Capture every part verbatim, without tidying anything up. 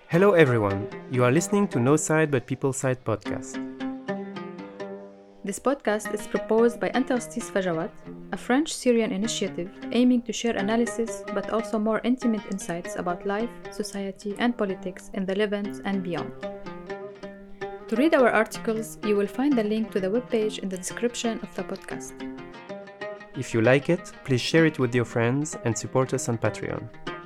Hello everyone, you are listening to No Side But People Side podcast. This podcast is proposed by Interstice Fajawat, a French-Syrian initiative aiming to share analysis but also more intimate insights about life, society and politics in the Levant and beyond. To read our articles, you will find the link to the webpage in the description of the podcast. If you like it, please share it with your friends and support us on Patreon.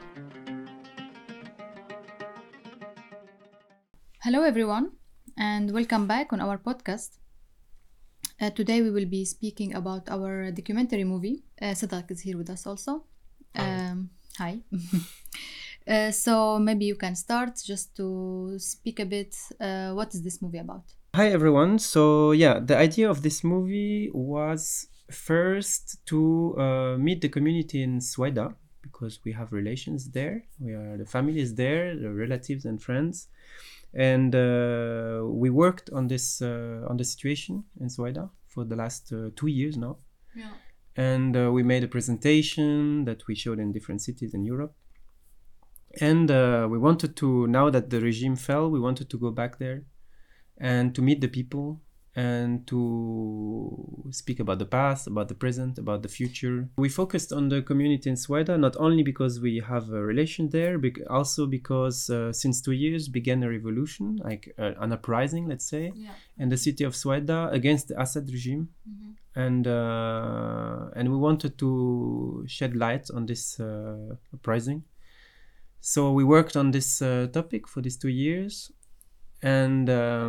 Hello everyone and welcome back on our podcast. Uh, today we will be speaking about our documentary movie. Uh, Sadak is here with us also. Um, hi. uh, so maybe you can start just to speak a bit. Uh, what is this movie about? Hi everyone. So yeah, the idea of this movie was first to uh, meet the community in Sueda because we have relations there. We are the family is there, the relatives and friends. And uh, we worked on this uh, on the situation in Sueda for the last uh, two years now. Yeah. And uh, we made a presentation that we showed in different cities in Europe. And uh, we wanted to, now that the regime fell, we wanted to go back there and to meet the people and to speak about the past, about the present, about the future. We focused on the community in Sueda, not only because we have a relation there, but also because uh, since two years began a revolution, like uh, an uprising, let's say, Yeah. in the city of Sueda against the Assad regime. Mm-hmm. And uh, and we wanted to shed light on this uh, uprising. So we worked on this uh, topic for these two years. And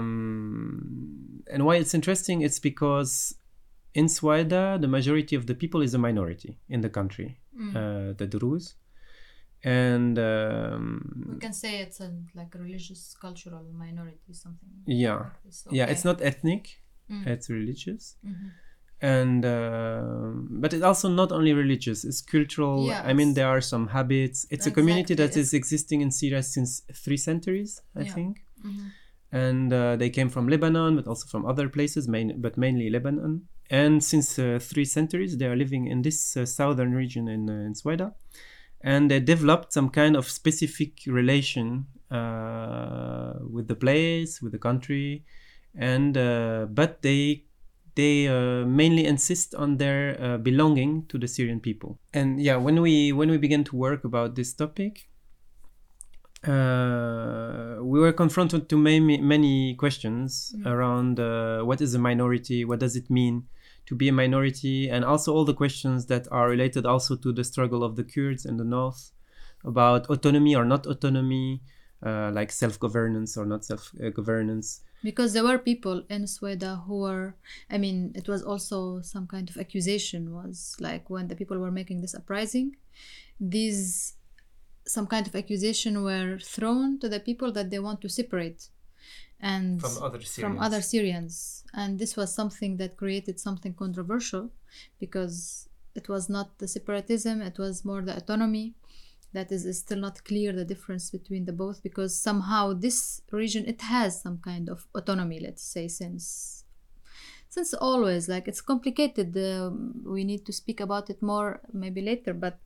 um, and why it's interesting, it's because in Sueda, the majority of the people is a minority in the country, Mm. uh, the Druze. And um, We can say it's a like religious, cultural minority, something. yeah, like this. yeah, Okay. it's not ethnic, Mm. it's religious. Mhm. And uh, but it's also not only religious, it's cultural. Yeah, I mean, it's- there are some habits. It's a community Exactly, that is it's- existing in Syria since three centuries, I Yeah. think. Mhm. And uh, they came from Lebanon, but also from other places, main, but mainly Lebanon. And since uh, three centuries, they are living in this uh, southern region in, uh, in Sueda. And they developed some kind of specific relation uh, with the place, with the country. And uh, but they they uh, mainly insist on their uh, belonging to the Syrian people. And yeah, when we when we began to work about this topic, uh, we were confronted to many many questions Mm. around uh, what is a minority, what does it mean to be a minority, and also all the questions that are related also to the struggle of the Kurds in the north about autonomy or not autonomy, uh, like self-governance or not self-governance. Because there were people in Sweden who were, I mean, it was also some kind of accusation was like when the people were making this uprising, these some kind of accusation were thrown to the people that they want to separate and From other from Syrians. other Syrians. And this was something that created something controversial because it was not the separatism, it was more the autonomy. That is, is still not clear the difference between the both because somehow this region, it has some kind of autonomy, let's say, since since always. Like, it's complicated. Um, we need to speak about it more maybe later, but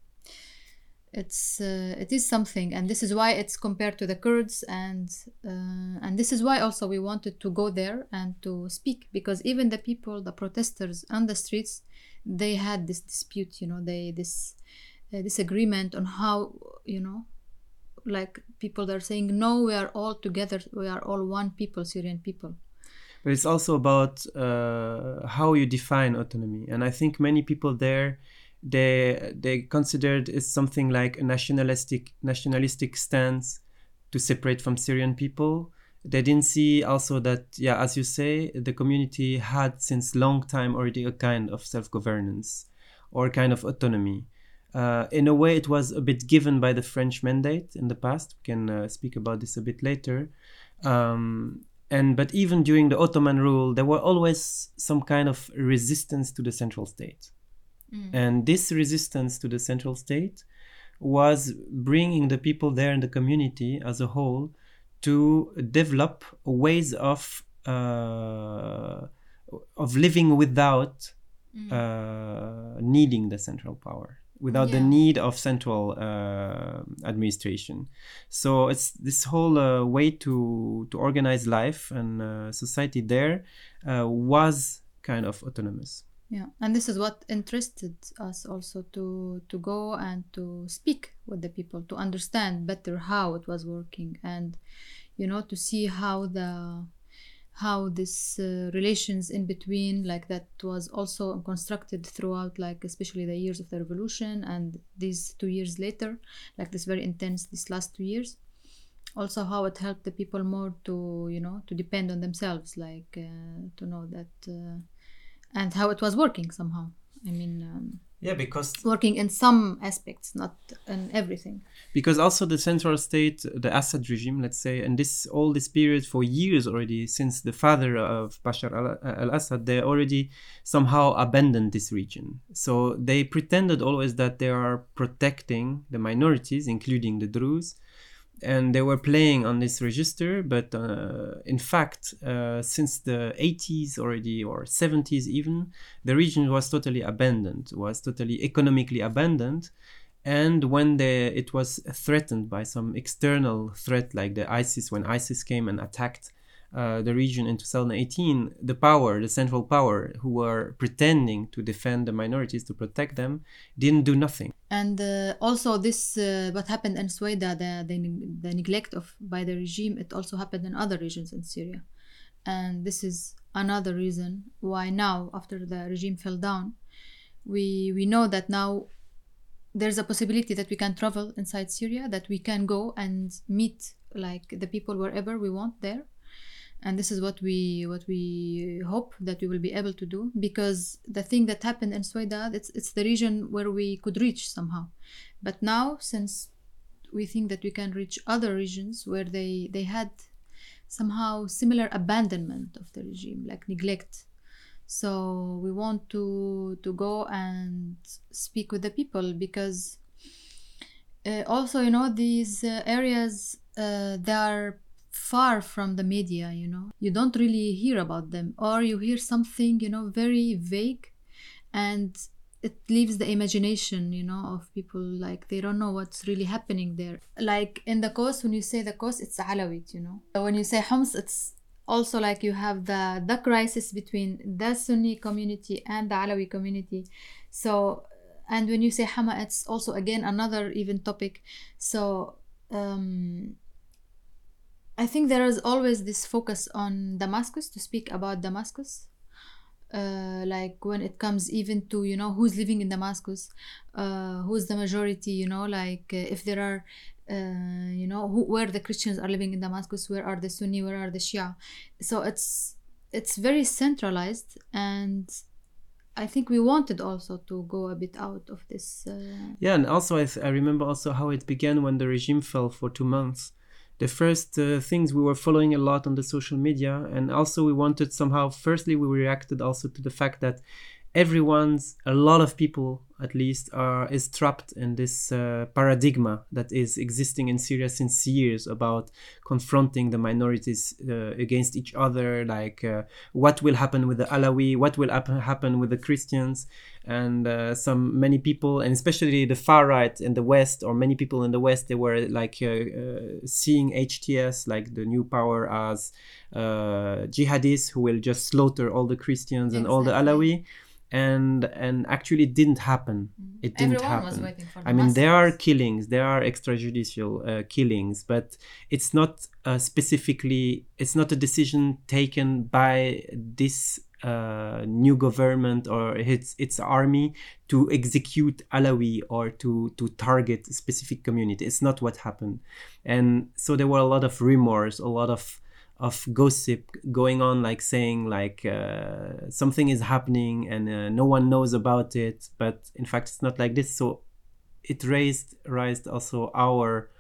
it's uh, it is something, and this is why it's compared to the Kurds, and uh, and this is why also we wanted to go there and to speak, because even the people, the protesters on the streets, they had this dispute, you know, they this uh, disagreement on how, you know, like people that are saying no, we are all together, we are all one people, Syrian people. But it's also about uh, how you define autonomy. And I think many people there, they they considered it something like a nationalistic nationalistic stance to separate from Syrian people. They didn't see also that, yeah, as you say, the community had since long time already a kind of self-governance or kind of autonomy. Uh, in a way, it was a bit given by the French mandate in the past. We can uh, speak about this a bit later. Um, and but even during the Ottoman rule, there were always some kind of resistance to the central state. Mm. And this resistance to the central state was bringing the people there in the community as a whole to develop ways of uh, of living without Mm. uh, needing the central power. without the Yeah. need of central uh, administration. So it's this whole uh, way to to organize life and uh, society there uh, was kind of autonomous. Yeah, and this is what interested us also to to go and to speak with the people, to understand better how it was working, and you know, to see how the how this uh, relations in between, like that was also constructed throughout, like especially the years of the revolution and these two years later, like this very intense these last two years. Also how it helped the people more to, you know, to depend on themselves, like uh, to know that uh, and how it was working somehow. I mean, um, Yeah, because working in some aspects, not in everything. because also the central state, the Assad regime, let's say, and this all this period for years already, since the father of Bashar al-Assad, they already somehow abandoned this region. So they pretended always that they are protecting the minorities, including the Druze, and they were playing on this register. But uh, in fact, uh, since the eighties already, or seventies even, the region was totally abandoned, was totally economically abandoned. And when they, it was threatened by some external threat, like the ISIS, when ISIS came and attacked uh, the region in two thousand eighteen, the power, the central power, who were pretending to defend the minorities, to protect them, didn't do nothing. And uh, also this, uh, what happened in Sueda, the, the, the neglect of by the regime, it also happened in other regions in Syria. And this is another reason why now, after the regime fell down, we we know that now there's a possibility that we can travel inside Syria, that we can go and meet like the people wherever we want there. And this is what we what we hope that we will be able to do, because the thing that happened in Sueda, it's it's the region where we could reach somehow. But now, since we think that we can reach other regions where they they had somehow similar abandonment of the regime, like neglect, so we want to to go and speak with the people, because uh, also, you know, these uh, areas uh, they are far from the media, you know, you don't really hear about them, or you hear something, you know, very vague, and it leaves the imagination, you know, of people, like they don't know what's really happening there. Like in the coast, when you say the coast, it's Alawite, you know. When you say Homs, it's also like you have the the crisis between the Sunni community and the Alawi community. So, and when you say Hama, it's also again another even topic. So um I think there is always this focus on Damascus, to speak about Damascus. Uh, like when it comes even to, you know, who's living in Damascus, uh, who's the majority, you know, like uh, if there are, uh, you know, who, where the Christians are living in Damascus, where are the Sunni, where are the Shia. So it's it's very centralized, and I think we wanted also to go a bit out of this. Uh... Yeah, and also I, th- I remember also how it began when the regime fell for two months. The first uh, things we were following a lot on the social media, and also we wanted somehow, firstly we reacted also to the fact that everyone's, a lot of people at least, are is trapped in this uh, paradigma that is existing in Syria since years, about confronting the minorities uh, against each other, like uh, what will happen with the Alawi, what will happen happen with the Christians, and uh, some many people, and especially the far right in the West, or many people in the West, they were like uh, uh, seeing H T S, like the new power, as uh, jihadists who will just slaughter all the Christians and all the Alawi. And and actually it didn't happen. It didn't Everyone happen. was waiting for the I mean, there are massacres. killings, there are extrajudicial uh, killings, but it's not uh, specifically, it's not a decision taken by this uh, new government or its its army to execute Alawi or to to target a specific community. It's not what happened. And so there were a lot of rumors, a lot of of gossip going on, like saying like uh, something is happening and uh, no one knows about it, but in fact it's not like this. So it raised raised also our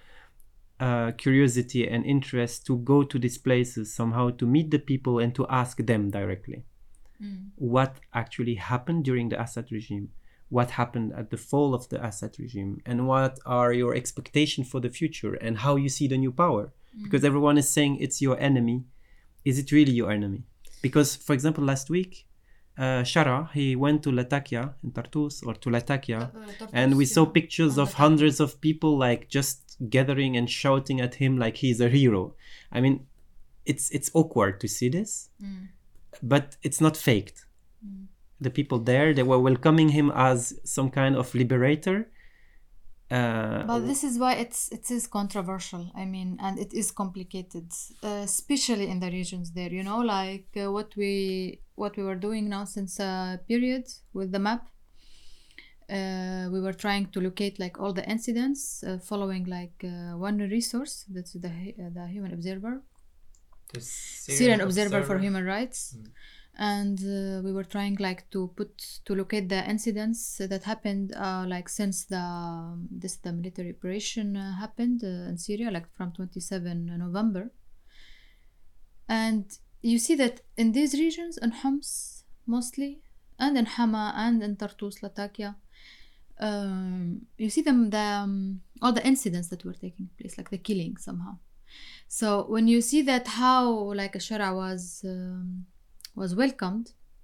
uh, curiosity and interest to go to these places somehow, to meet the people and to ask them directly Mm. what actually happened during the Assad regime, what happened at the fall of the Assad regime, and what are your expectations for the future, and how you see the new power. Because everyone is saying it's your enemy. Is it really your enemy? Because, for example, last week, uh, Shara, he went to Latakia in Tartus or to Latakia, Uh, Tartus, and we saw yeah, pictures on of Latakia. hundreds of people like just gathering and shouting at him like he's a hero. I mean, it's it's awkward to see this, Mm. but it's not faked. Mm. The people there, they were welcoming him as some kind of liberator. Uh, But this is why it's it is controversial. I mean, and it is complicated, uh, especially in the regions there. You know, like uh, what we what we were doing now since a period with the map. Uh, we were trying to locate like all the incidents, uh, following like uh, one resource, that's the uh, the Human Observer, the Syrian, Syrian Observer, for Observer. Human Rights. Mm. And uh, we were trying like to put to locate the incidents that happened uh, like since the this the military operation uh, happened uh, in Syria, like from twenty-seventh November. And you see that in these regions, in Homs mostly, and in Hama and in Tartus, Latakia, um, you see them the um, all the incidents that were taking place, like the killing somehow. So when you see that how like a Shara was um, was welcomed,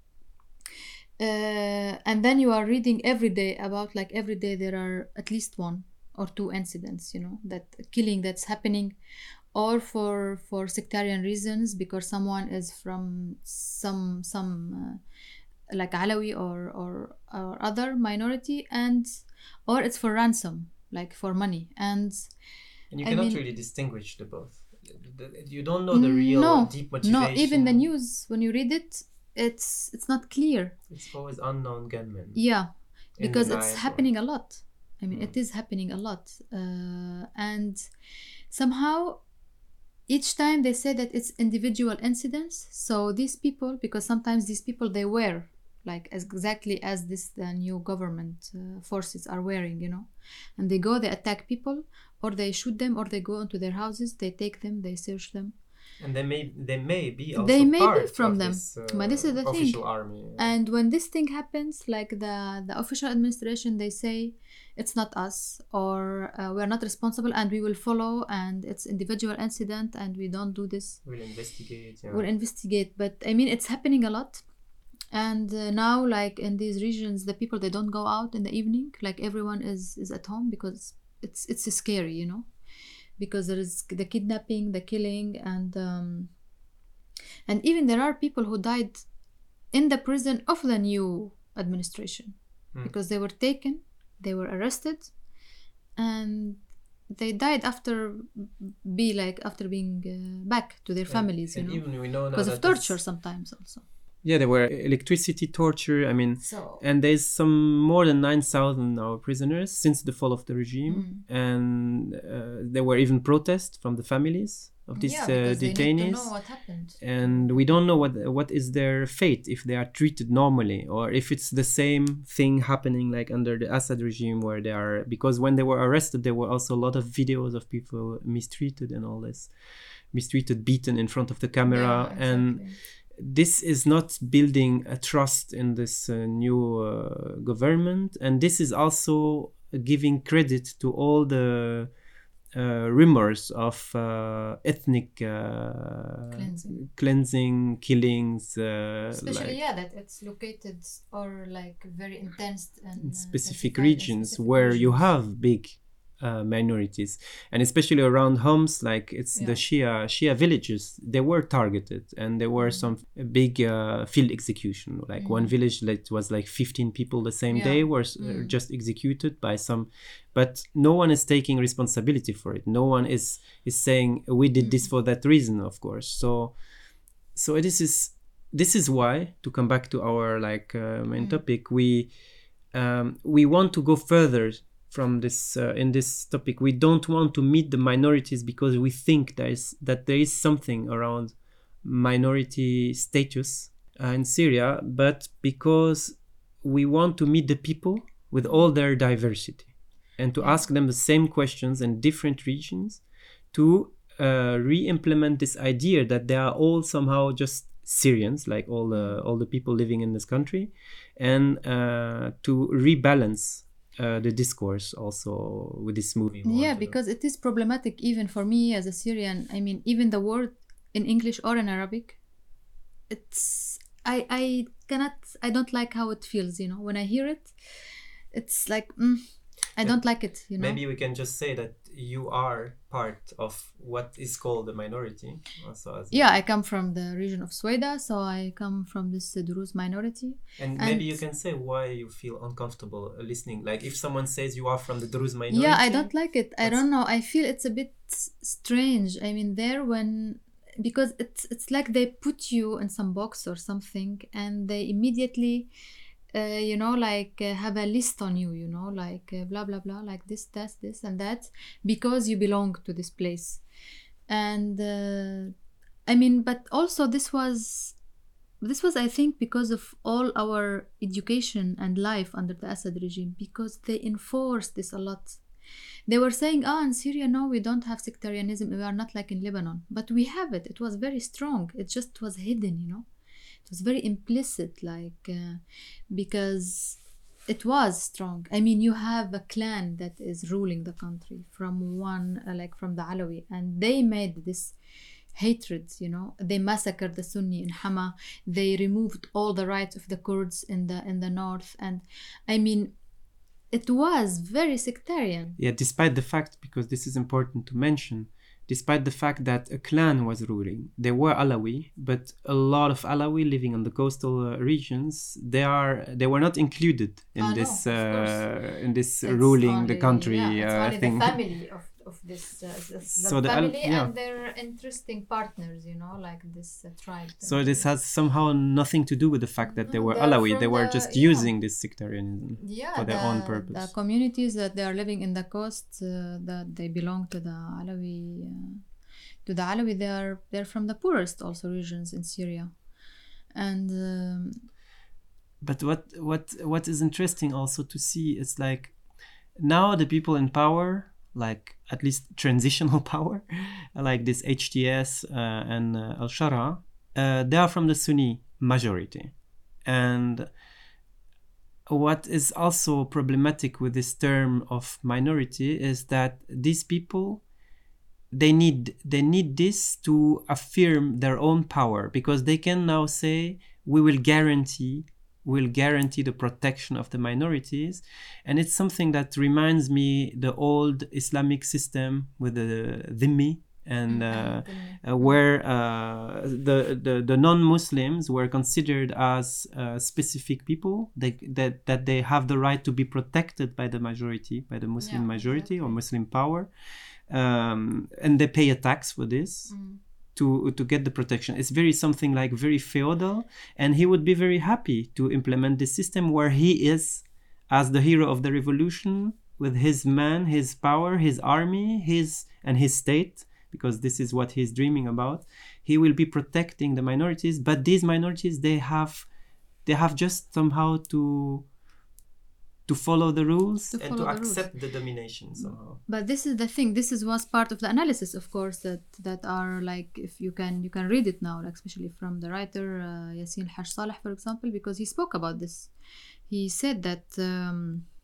uh, and then you are reading every day about like every day there are at least one or two incidents, you know, that killing that's happening, or for for sectarian reasons because someone is from some some uh, like Alawi or, or or other minority, and or it's for ransom, like for money. And And you I cannot mean, really distinguish the both. You don't know the real no, deep motivation. no, even the news when you read it, it's it's not clear. It's always unknown gunmen. Yeah, in because the it's night happening or- a lot. I mean, Mm. it is happening a lot, uh, and somehow each time they say that it's individual incidents. So these people, because sometimes these people they wear like as exactly as this the new government uh, forces are wearing, you know, and they go, they attack people, or they shoot them, or they go into their houses, they take them, they search them. And they may they may be also They may be part from of them. this uh, But this is the thing. official army. And when this thing happens, like the the official administration, they say it's not us, or uh, we're not responsible, and we will follow, and it's individual incident, and we don't do this. We'll investigate. Yeah. We'll investigate. But I mean, it's happening a lot. And uh, now, like in these regions, the people they don't go out in the evening. Like everyone is is at home because it's it's scary, you know, because there is the kidnapping, the killing, and um, and even there are people who died in the prison of the new administration Hmm. because they were taken, they were arrested, and they died after be like after being uh, back to their And- families, you and know, even we know now because of that this- torture sometimes also. Yeah, there were electricity torture. I mean, So and there's some more than nine thousand now prisoners since the fall of the regime, Mm. and uh, there were even protests from the families of these yeah, uh, because they need to detainees. know what happened. And we don't know what what is their fate, if they are treated normally or if it's the same thing happening like under the Assad regime, where they are, because when they were arrested there were also a lot of videos of people mistreated and all this, mistreated, beaten in front of the camera. Yeah, And exactly. this is not building a trust in this uh, new uh, government, and this is also giving credit to all the uh, rumors of uh, ethnic uh, Cleansing. cleansing, killings, uh, Especially like yeah, that it's located or like very intense and in uh, specific intensified in regions specific where you regions. have big uh, minorities, and especially around Homs, like it's the Yeah. Shia Shia villages. They were targeted, and there were Mhm. some big uh, field execution. Like one Mhm. village that was like fifteen people the same Yeah. day were uh, Mm. just executed by some, but no one is taking responsibility for it. No one is is saying we did this Mm. for that reason, of course. So so this is this is why, to come back to our like uh, main Mm. topic, we um, we want to go further from this uh, in this topic. We don't want to meet the minorities because we think there is that there is something around minority status uh, in Syria, but because we want to meet the people with all their diversity and to Yeah. ask them the same questions in different regions, to uh, re-implement this idea that they are all somehow just Syrians, like all the all the people living in this country, and uh, to rebalance uh, the discourse also with this movie. we Yeah, want to do. because it is problematic even for me as a Syrian. I mean, even the word in English or in Arabic, it's I I cannot. I don't like how it feels. You know, when I hear it, it's like mm, I don't like it. You know. Maybe we can just say that you are part of what is called a minority. Also, as yeah, I come from the region of Sweda, so I come from this uh, Druze minority. And, and maybe you can say why you feel uncomfortable listening. Like if someone says you are from the Druze minority. Yeah, I don't like it. I don't know. I feel it's a bit strange. I mean, there when because it's it's like they put you in some box or something, and they immediately. Uh, you know, like uh, have a list on you, you know, like uh, blah, blah, blah, like this, that, this, and that, because you belong to this place. And uh, I mean, but also this was, this was, I think, because of all our education and life under the Assad regime, because they enforced this a lot. They were saying, oh, in Syria, no, we don't have sectarianism. We are not like in Lebanon. But we have it. It was very strong. It just was hidden, you know. It was very implicit, like uh, because it was strong. I mean, you have a clan that is ruling the country from one, uh, like from the Alawi, and they made this hatred, you know. They massacred the Sunni in Hama. They removed all the rights of the Kurds in the in the north, and I mean, it was very sectarian. Yeah, despite the fact, because this is important to mention. Despite the fact that a clan was ruling, there were Alawi, but a lot of Alawi living on the coastal uh, regions, they are they were not included in oh, this no, uh, in this it's ruling only, the country yeah, it's uh, only thing. The family of, of this, uh, the, the so the family Al- yeah. and their interesting partners, you know, like this uh, tribe. So this has somehow nothing to do with the fact that no, they were they're Alawi. They were the, just yeah. using this sectarianism yeah, for their the, own purpose. The communities that they are living in the coast, uh, that they belong to the Alawi. Uh, To the Alawi, they are they're from the poorest also regions in Syria, and. Um, but what what what is interesting also to see is like now the people in power, like at least transitional power, like this H T S uh, and uh, Al Shara, uh, they are from the Sunni majority, and what is also problematic with this term of minority is that these people. They need they need this to affirm their own power, because they can now say we will guarantee will guarantee the protection of the minorities. And it's something that reminds me the old Islamic system with the dhimmi and uh, uh, where uh, the, the the non-Muslims were considered as uh, specific people they, that that they have the right to be protected by the majority, by the Muslim yeah, majority exactly. or Muslim power. Um, and they pay a tax for this mm. to to get the protection. It's very something like very feudal, and he would be very happy to implement this system where he is as the hero of the revolution with his man, his power, his army, his and his state, because this is what he's dreaming about. He will be protecting the minorities, but these minorities they have they have just somehow to to follow the rules to and to the accept rules. the domination somehow. But this is the thing. This is was part of the analysis, of course, that that are like, if you can you can read it now, like especially from the writer uh, Yassin Haj Saleh, for example, because he spoke about this. He said that um,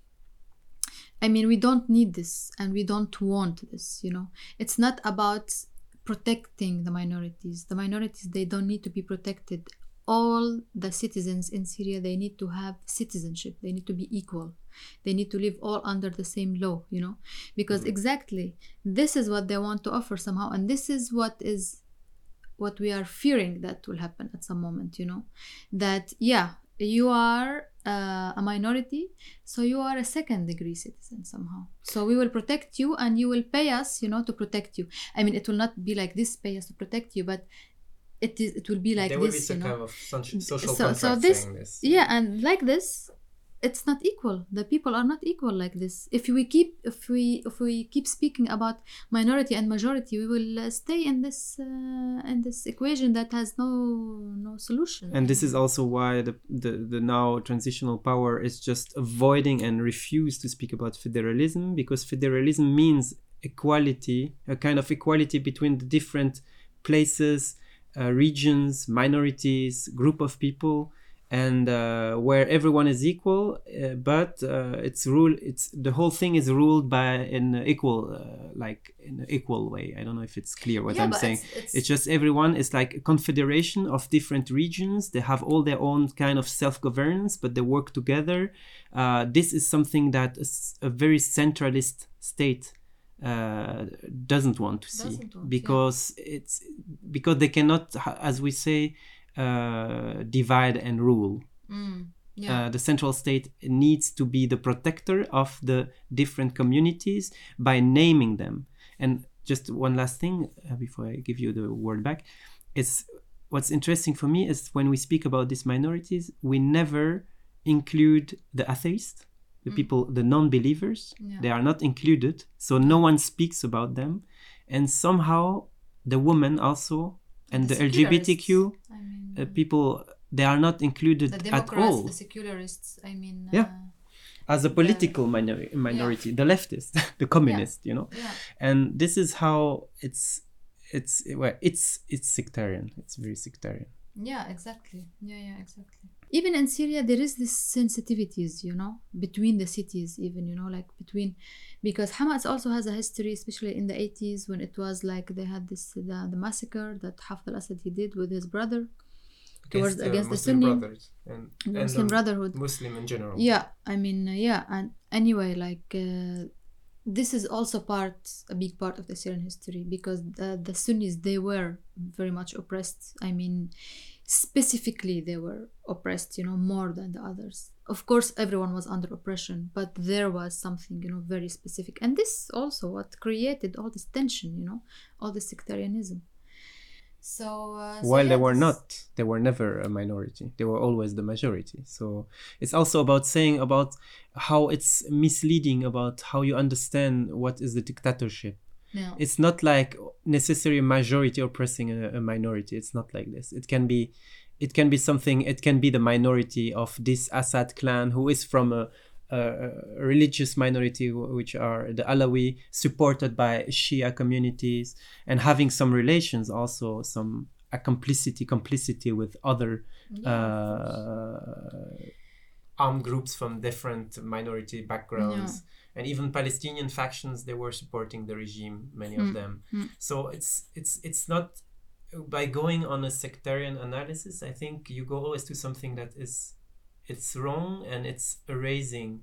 I mean, we don't need this and we don't want this. You know, it's not about protecting the minorities. The minorities, they don't need to be protected. All the citizens in Syria, they need to have citizenship. They need to be equal. They need to live all under the same law, you know, because mm-hmm. exactly this is what they want to offer somehow. And this is what is what we are fearing that will happen at some moment, you know, that, yeah, you are uh, a minority, so you are a second degree citizen somehow. So we will protect you and you will pay us, you know, to protect you. I mean, it will not be like this, pay us to protect you, but It is. It will be like there this, will be some you know. kind of social so, contract so this, saying this. Yeah, and like this, it's not equal. The people are not equal like this. If we keep, if we, if we keep speaking about minority and majority, we will uh, stay in this, uh, in this equation that has no, no solution. And this is also why the, the the now transitional power is just avoiding and refuse to speak about federalism, because federalism means equality, a kind of equality between the different places. Uh, regions, minorities, group of people, and uh, where everyone is equal, uh, but uh, it's rule. It's the whole thing is ruled by an equal, uh, like in an equal way. I don't know if it's clear what Yeah, I'm but saying. it's- it's- It's just everyone is like a confederation of different regions. They have all their own kind of self-governance, but they work together. Uh, this is something that is a very centralist state uh, doesn't want to see, Doesn't want, because it's because they cannot, as we say, uh, divide and rule. Mm, yeah. Uh, the central state needs to be the protector of the different communities by naming them. And just one last thing uh, before I give you the word back, is what's interesting for me is when we speak about these minorities, we never include the atheists, the Mm. people, the non-believers. Yeah. They are not included, so no one speaks about them. And somehow the women also and the, L G B T Q secularists, I mean, uh, people, they are not included the at Democrats, all the secularists, I mean, Yeah. uh, as a political minor- minority, the leftist, the communist, you know. yeah. And this is how it's it's well, it's it's sectarian. It's very sectarian. Yeah, exactly. Yeah, yeah, exactly. Even in Syria, there is this sensitivities, you know, between the cities, even, you know, like between, because Hamas also has a history, especially in the eighties when it was like they had this, the, the massacre that Hafez al-Assad he did with his brother towards uh, against the Muslim Sunni, brothers and, the and Muslim the Brotherhood. Muslim in general. Yeah, I mean, uh, yeah, and anyway, like uh, this is also part, a big part of the Syrian history, because the, the Sunnis, they were very much oppressed. I mean, specifically, they were oppressed, you know, more than the others. Of course, everyone was under oppression, but there was something, you know, very specific. And this also what created all this tension, you know, all this sectarianism. So, uh, so While yeah, they were this- not, they were never a minority. They were always the majority. So it's also about saying about how it's misleading about how you understand what is the dictatorship. Yeah. It's not like necessary majority oppressing a, a minority. It's not like this. It can be, it can be something. It can be the minority of this Assad clan who is from a, a, a religious minority, which are the Alawi, supported by Shia communities, and having some relations, also some a complicity, complicity with other Yeah, of course. uh, Armed groups from different minority backgrounds. And even Palestinian factions, they were supporting the regime, many of Mm, them. mm. So it's it's it's not by going on a sectarian analysis. I think you go always to something that is it's wrong, and it's erasing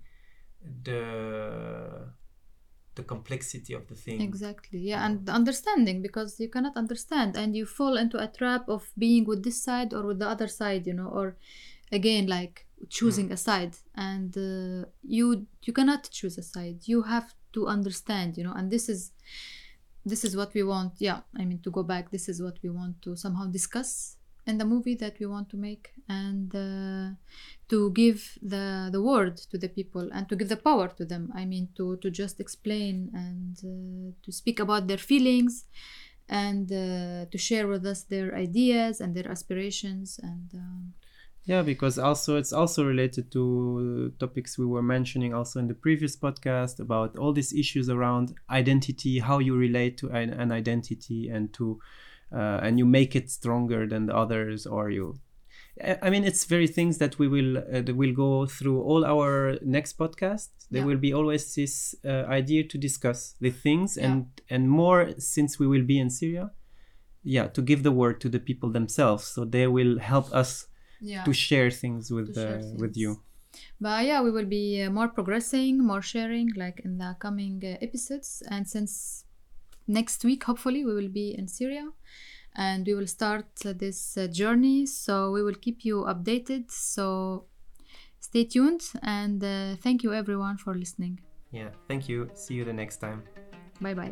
the the complexity of the thing. Exactly, yeah, and the understanding, because you cannot understand and you fall into a trap of being with this side or with the other side, you know, or again, like choosing a side, and uh, you you cannot choose a side. You have to understand, you know, and this is this is what we want. Yeah, I mean, to go back, this is what we want to somehow discuss in the movie that we want to make, and uh, to give the the word to the people and to give the power to them. I mean, to to just explain and uh, to speak about their feelings, and uh, to share with us their ideas and their aspirations, and um, yeah, because also it's also related to topics we were mentioning also in the previous podcast about all these issues around identity, how you relate to an, an identity, and to uh, and you make it stronger than the others, or you I I mean, it's very things that we will uh, that will go through all our next podcasts. There Yeah. will be always this uh, idea to discuss the things, Yeah. and and more since we will be in Syria, yeah, to give the word to the people themselves, so they will help us yeah. to share things with To share uh, with things. you. But yeah, we will be uh, more progressing, more sharing, like in the coming uh, episodes. And since next week, hopefully, we will be in Syria, and we will start uh, this uh, journey. So we will keep you updated. So stay tuned, and uh, thank you everyone for listening. Yeah, thank you. See you the next time. Bye bye.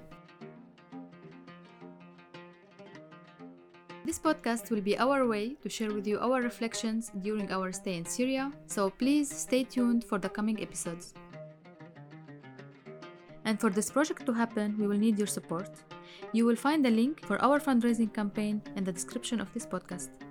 This podcast will be our way to share with you our reflections during our stay in Syria, so please stay tuned for the coming episodes. And for this project to happen, we will need your support. You will find the link for our fundraising campaign in the description of this podcast.